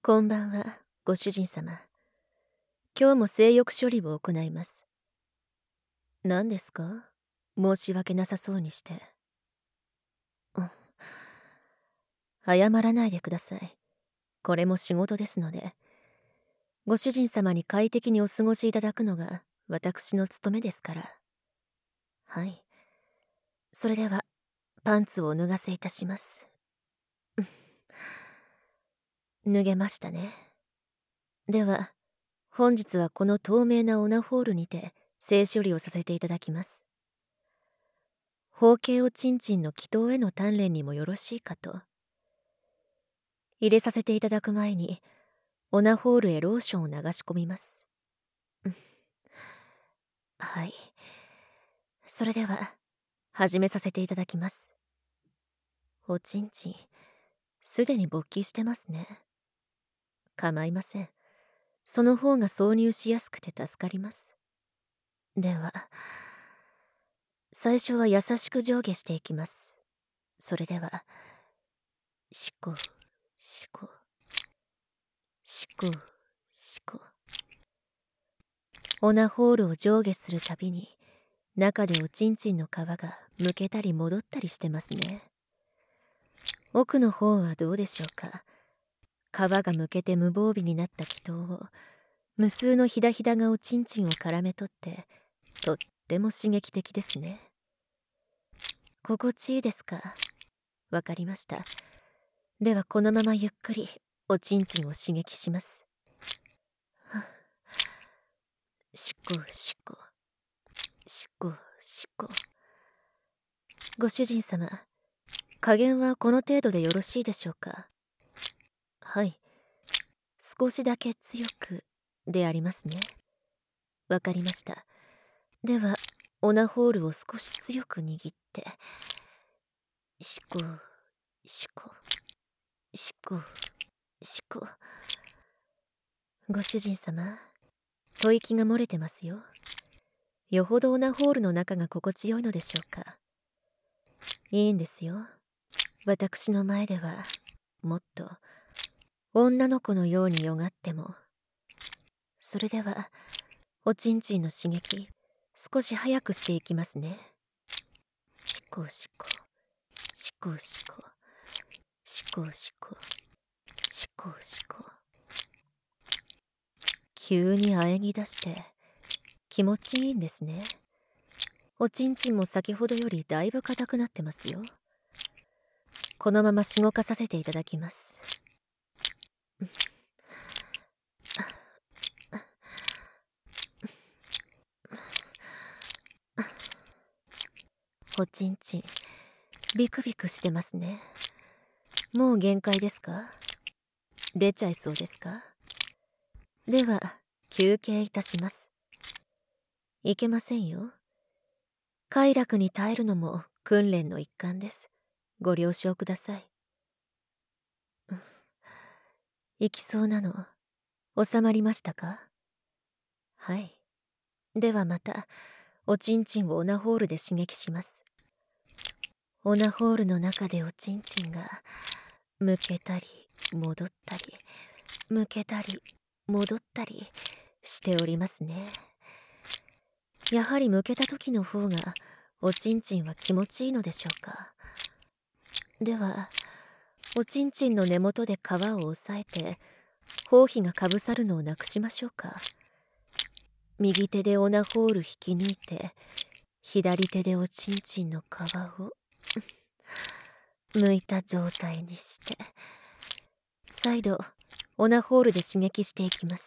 こんばんは、ご主人様。今日も性欲処理を行います。何ですか？申し訳なさそうにして。うん。謝らないでください。これも仕事ですので。ご主人様に快適にお過ごしいただくのが私の務めですから。はい。それでは、パンツをお脱がせいたします。脱げましたね。では、本日はこの透明なオナホールにて性処理をさせていただきます。包茎おちんちんの祈祷への鍛錬にもよろしいかと。入れさせていただく前に、オナホールへローションを流し込みます。はい。それでは、始めさせていただきます。おちんちん、すでに勃起してますね。構いません。その方が挿入しやすくて助かります。では、最初は優しく上下していきます。それでは、しこ、しこ、しこ、しこ。オナホールを上下するたびに、中でおちんちんの皮がむけたり戻ったりしてますね。奥の方はどうでしょうか。皮がむけて無防備になった気筒を、無数のひだひだがおちんちんを絡め取って、とっても刺激的ですね。心地いいですか？わかりました。ではこのままゆっくりおちんちんを刺激します。しこしこ、しこしこ。ご主人様、加減はこの程度でよろしいでしょうか？はい。少しだけ強くでありますね。わかりました。では、オナホールを少し強く握って、しこ、しこ、しこ、しこ。ご主人様、吐息が漏れてますよ。よほどオナホールの中が心地よいのでしょうか。いいんですよ。私の前では、もっと、女の子のようによがっても。それでは、おちんちんの刺激、少し早くしていきますね。しこしこ、しこしこ、しこしこ、しこしこ。急に喘ぎ出して、気持ちいいんですね。おちんちんも先ほどよりだいぶ硬くなってますよ。このまましごかさせていただきます。おちんちん、ビクビクしてますね。もう限界ですか？出ちゃいそうですか？では、休憩いたします。いけませんよ。快楽に耐えるのも訓練の一環です。ご了承ください。行きそうなの、収まりましたか？はい。ではまた、おちんちんをオナホールで刺激します。オナホールの中でおちんちんが、むけたり、戻ったり、むけたり、戻ったりしておりますね。やはりむけた時の方が、おちんちんは気持ちいいのでしょうか。では、おちんちんの根元で皮を押さえて、包皮がかぶさるのをなくしましょうか。右手でオナホール引き抜いて、左手でおちんちんの皮を剥いた状態にして、再度オナホールで刺激していきます。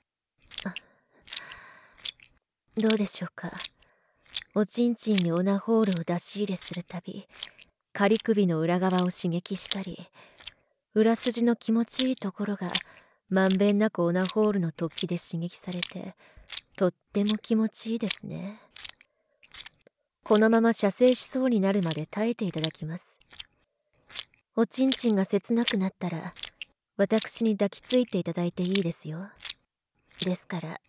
どうでしょうか。おちんちんにオナホールを出し入れするたび、仮首の裏側を刺激したり、裏筋の気持ちいいところがまんべんなくオナホールの突起で刺激されて、とっても気持ちいいですね。このまま射精しそうになるまで耐えていただきます。おちんちんが切なくなったら、私に抱きついていただいていいですよ。ですから、はい。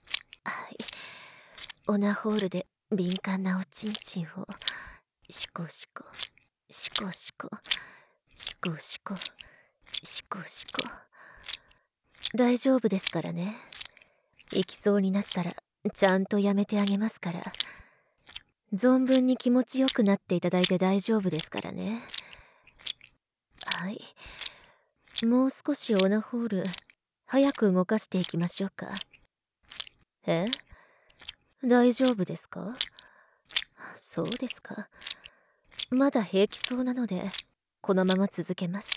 オナホールで敏感なおちんちんを、シコシコ、シコシコ、シコシコ、シコシコ。 大丈夫ですからね。行きそうになったらちゃんとやめてあげますから。存分に気持ちよくなっていただいて大丈夫ですからね。はい。もう少しオナホール早く動かしていきましょうか。え？大丈夫ですか？そうですか。まだ平気そうなのでこのまま続けます。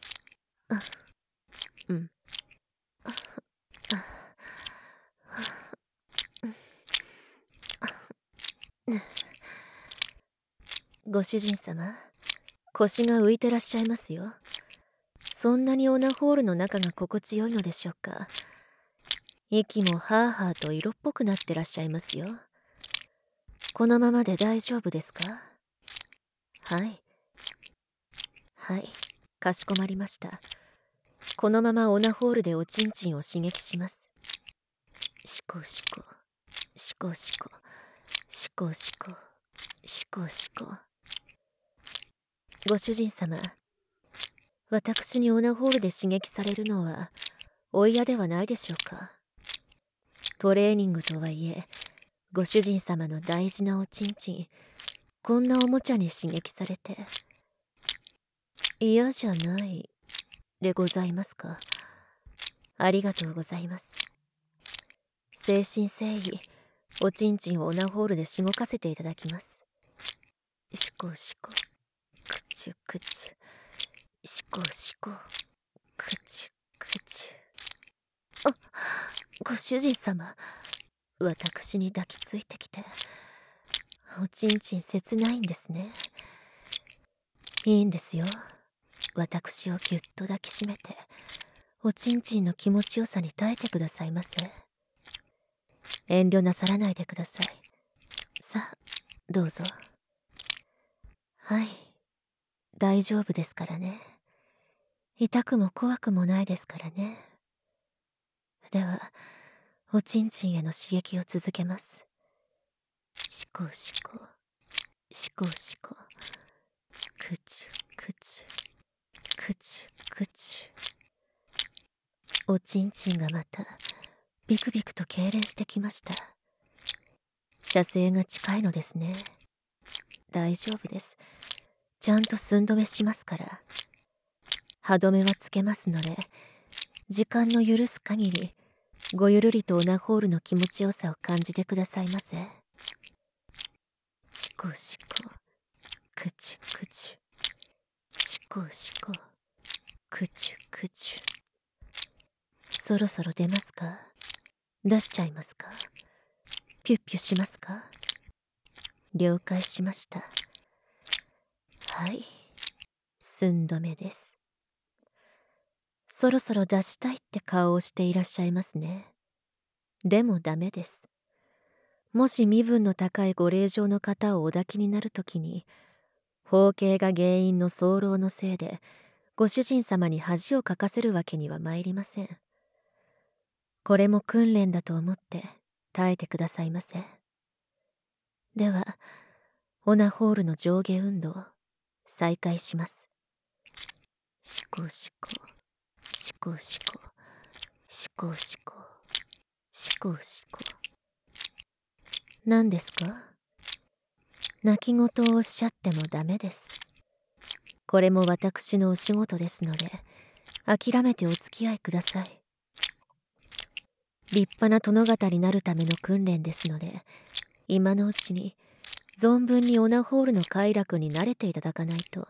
うん。ご主人様、腰が浮いてらっしゃいますよ。そんなにオナホールの中が心地よいのでしょうか。息もハーハーと色っぽくなってらっしゃいますよ。このままで大丈夫ですか？はい。はい、かしこまりました。このままオナホールでおちんちんを刺激します。シコシコ、シコシコ、シコシコ、シコシコ。ご主人様、私にオナホールで刺激されるのはお嫌ではないでしょうか。トレーニングとはいえ、ご主人様の大事なおちんちん、こんなおもちゃに刺激されて嫌じゃないでございますか。ありがとうございます。誠心誠意おちんちんをオナホールでしごかせていただきます。シコシコ、クチュクチュ、シコシコ、クチュクチュ。あ、ご主人様、私に抱きついてきておちんちん切ないんですね。いいんですよ。私をぎゅっと抱きしめておちんちんの気持ちよさに耐えてくださいませ。遠慮なさらないでください。さあ、どうぞ。はい、大丈夫ですからね。痛くも怖くもないですからね。では、おちんちんへの刺激を続けます。シコシコ、シコシコ、クチュクチュ、クチュクチュ。おちんちんがまたビクビクと痙攣してきました。射精が近いのですね。大丈夫です。ちゃんと寸止めしますから。歯止めはつけますので、時間の許す限りごゆるりとオナホールの気持ちよさを感じてくださいませ。シコシコ、クチュクチュ、シコシコ、クチュクチュ。そろそろ出ますか？出しちゃいますか？ピュッピュしますか？了解しました。はい、寸止めです。そろそろ出したいって顔をしていらっしゃいますね。でもダメです。もし身分の高いご令嬢の方をお抱きになるときに、包茎が原因の早漏のせいでご主人様に恥をかかせるわけには参りません。これも訓練だと思って耐えてくださいませ。では、オナホールの上下運動再開します。シコシコ、シコシコ、シコシコ、シコシコ。何ですか？泣き言をおっしゃってもダメです。これも私のお仕事ですので、諦めてお付き合いください。立派な殿方になるための訓練ですので、今のうちに存分にオナホールの快楽に慣れていただかないと。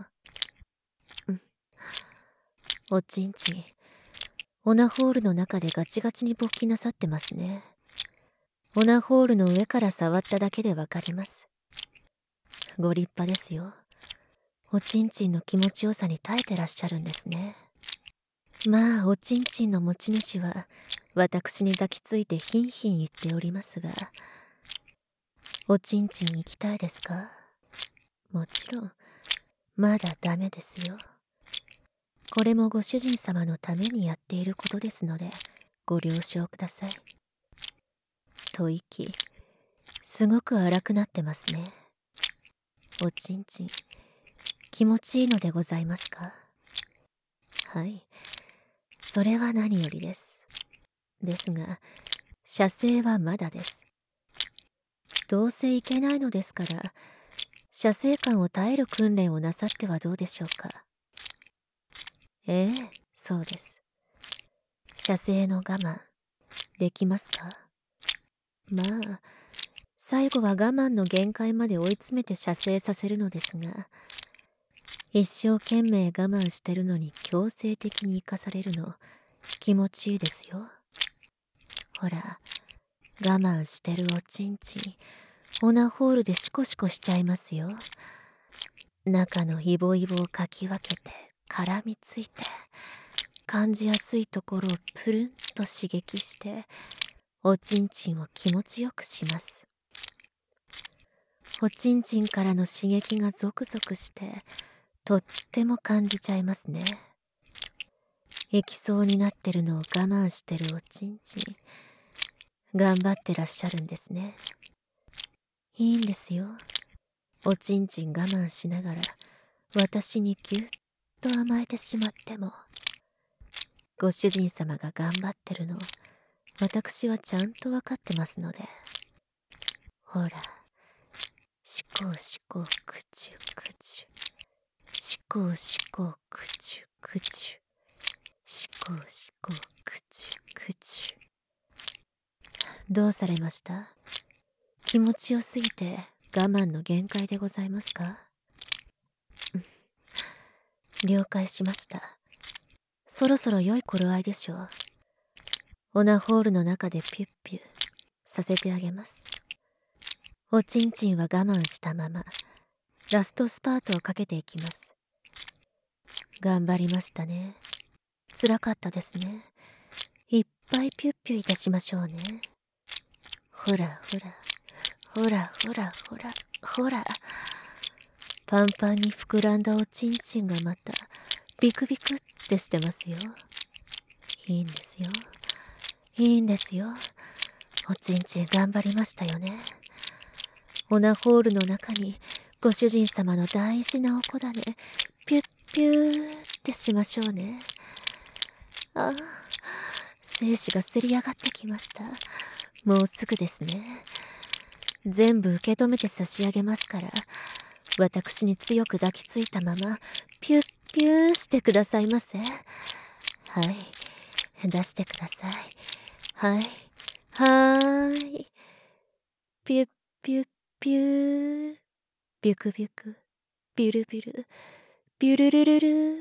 おちんちん、オナホールの中でガチガチに勃起なさってますね。オナホールの上から触っただけでわかります。ご立派ですよ。おちんちんの気持ちよさに耐えてらっしゃるんですね。まあ、おちんちんの持ち主は私に抱きついてヒンヒン言っておりますが、おちんちん行きたいですか？もちろん、まだダメですよ。これもご主人様のためにやっていることですので、ご了承ください。吐息、すごく荒くなってますね。おちんちん、気持ちいいのでございますか？はい。 それは何よりです。ですが、射精はまだです。どうせいけないのですから、射精感を耐える訓練をなさってはどうでしょうか。ええ、そうです。射精の我慢、できますか？まあ、最後は我慢の限界まで追い詰めて射精させるのですが、一生懸命我慢してるのに強制的に生かされるの、気持ちいいですよ。ほら、我慢してるおちんちん、オナホールでシコシコしちゃいますよ。中のイボイボをかき分けて絡みついて、感じやすいところをプルンと刺激しておちんちんを気持ちよくします。おちんちんからの刺激がゾクゾクしてとっても感じちゃいますね。行きそうになってるのを我慢してるおちんちん、頑張ってらっしゃるんですね。いいんですよ。おちんちん我慢しながら私にぎゅっと甘えてしまっても、ご主人様が頑張ってるの私はちゃんとわかってますので。ほら、しこしこくちゅくちゅ、しこしこくちゅくちゅ、しこしこくちゅくちゅ。どうされました？気持ちよすぎて我慢の限界でございますか？了解しました。そろそろ良い頃合いでしょう。オナホールの中でピュッピュさせてあげます。おちんちんは我慢したままラストスパートをかけていきます。頑張りましたね。辛かったですね。いっぱいピュッピュいたしましょうね。ほらほら、ほらほらほらほら、パンパンに膨らんだおちんちんがまたビクビクってしてますよ。いいんですよ、いいんですよ。おちんちん頑張りましたよね。オナホールの中にご主人様の大事なおこだねピュッピューってしましょうね。ああ、精子がせり上がってきました。もうすぐですね。全部受け止めて差し上げますから、私に強く抱きついたままピュッピューしてくださいませ。はい、出してください。はい、はーい。ピュッピュッピュー、ビュクビュク、ビュルビュル、ビュルルルルー。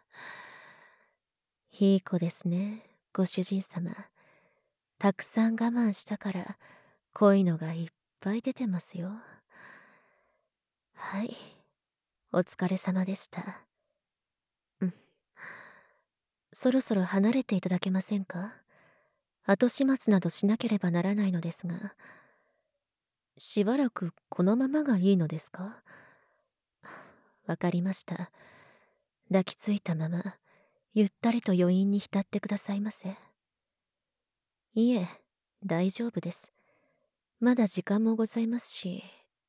いい子ですね、ご主人様。たくさん我慢したから恋のがいっぱい出てますよ。はい、お疲れ様でした。そろそろ離れていただけませんか？後始末などしなければならないのですが。しばらくこのままがいいのですか？わかりました。抱きついたままゆったりと余韻に浸ってくださいませ。いえ、大丈夫です。まだ時間もございますし、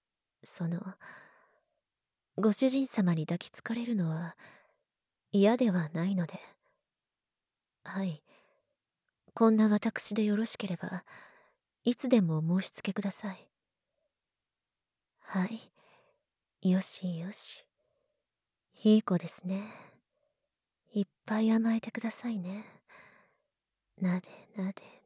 ご主人様に抱きつかれるのは嫌ではないので。はい、こんな私でよろしければいつでも申し付けください。はい、よしよし。いい子ですね。いっぱい甘えてくださいね。なでなで